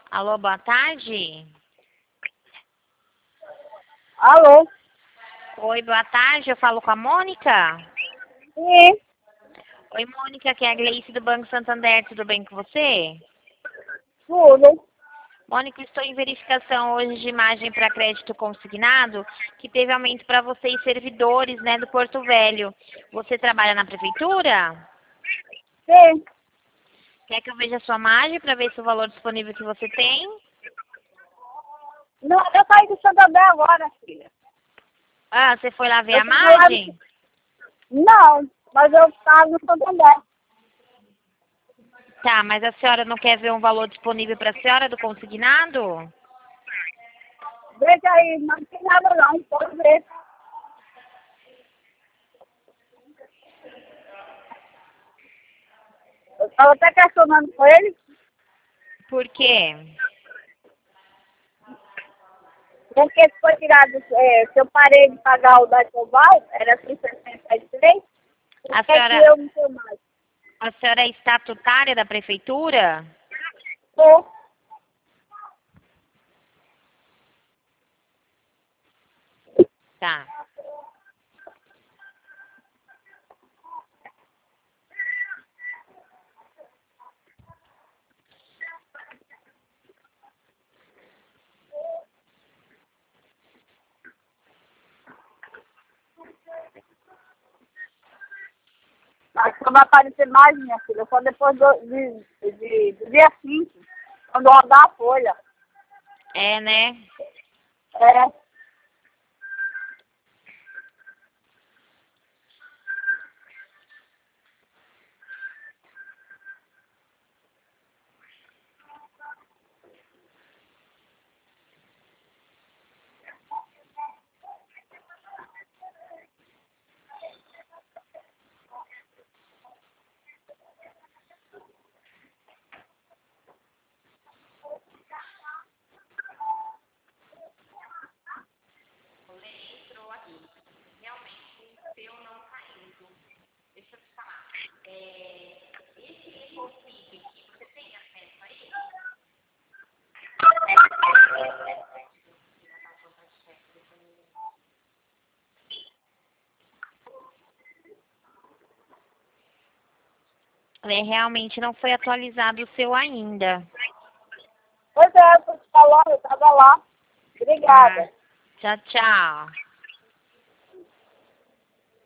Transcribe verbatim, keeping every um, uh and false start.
Alô, boa tarde. Alô? Oi, boa tarde. Eu falo com a Mônica? Sim. Oi, Mônica, aqui é a Gleice do Banco Santander. Tudo bem com você? Tudo. Mônica, estou em verificação hoje de imagem para crédito consignado, que teve aumento para vocês servidores, né, do Porto Velho. Você trabalha na prefeitura? Sim. Quer que eu veja a sua margem para ver se o valor disponível que você tem? Não, eu saí do Santander agora, filha. Ah, você foi lá ver Eu a tava lá margem? no... Não, mas eu estava no Santander. Tá, mas a senhora não quer ver um valor disponível para a senhora do consignado? Veja aí, não tem nada não, pode ver. Eu estava até questionando com ele, Por quê? porque se foi tirado, é, se eu parei de pagar o da Coval, era cento e sessenta e três, por A que que senhora, eu não tenho mais? a senhora é estatutária da prefeitura? Tô. Tá. Mas não vai aparecer mais, minha filha, só depois do, de, de, do dia cinco, quando rodar a folha. É, né? É. É, realmente não foi atualizado o seu ainda. Pois é, eu tô te falando, eu tava lá. Tá. Obrigada. Tchau, tchau.